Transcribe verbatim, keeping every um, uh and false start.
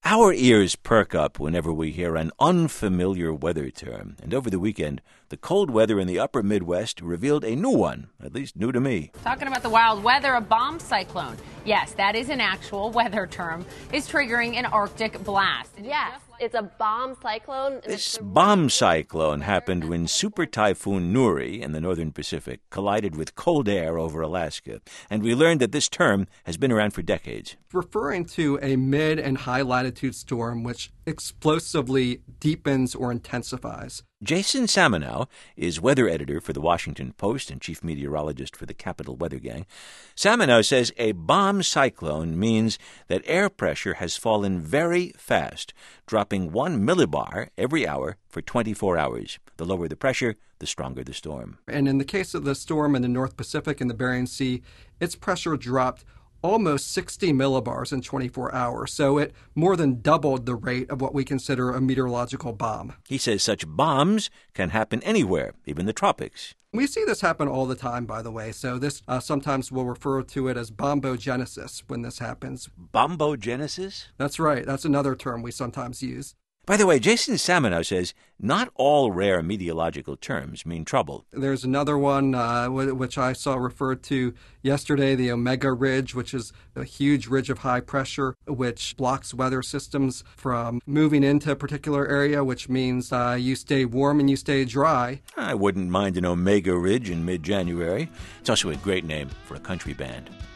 Our ears perk up whenever we hear an unfamiliar weather term. And over the weekend, the cold weather in the upper Midwest revealed a new one, at least new to me. Talking about the wild weather, a bomb cyclone. Yes, that is an actual weather term, is triggering an Arctic blast. Yes, it's a bomb cyclone. This bomb cyclone happened when Super Typhoon Nuri in the northern Pacific collided with cold air over Alaska. And we learned that this term has been around for decades. Referring to a mid and high latitude storm which explosively deepens or intensifies. Jason Samenow is weather editor for the Washington Post and chief meteorologist for the Capital Weather Gang. Samenow says a bomb cyclone means that air pressure has fallen very fast, dropping one millibar every hour for twenty-four hours. The lower the pressure, the stronger the storm. And in the case of the storm in the North Pacific and the Bering Sea, its pressure dropped almost sixty millibars in twenty-four hours, so it more than doubled the rate of what we consider a meteorological bomb. He says such bombs can happen anywhere, even the tropics. We see this happen all the time, by the way, so this uh, sometimes we'll refer to it as bombogenesis when this happens. Bombogenesis? That's right. That's another term we sometimes use. By the way, Jason Samenow says not all rare meteorological terms mean trouble. There's another one uh, w- which I saw referred to yesterday, the Omega Ridge, which is a huge ridge of high pressure which blocks weather systems from moving into a particular area, which means uh, you stay warm and you stay dry. I wouldn't mind an Omega Ridge in mid-January. It's also a great name for a country band.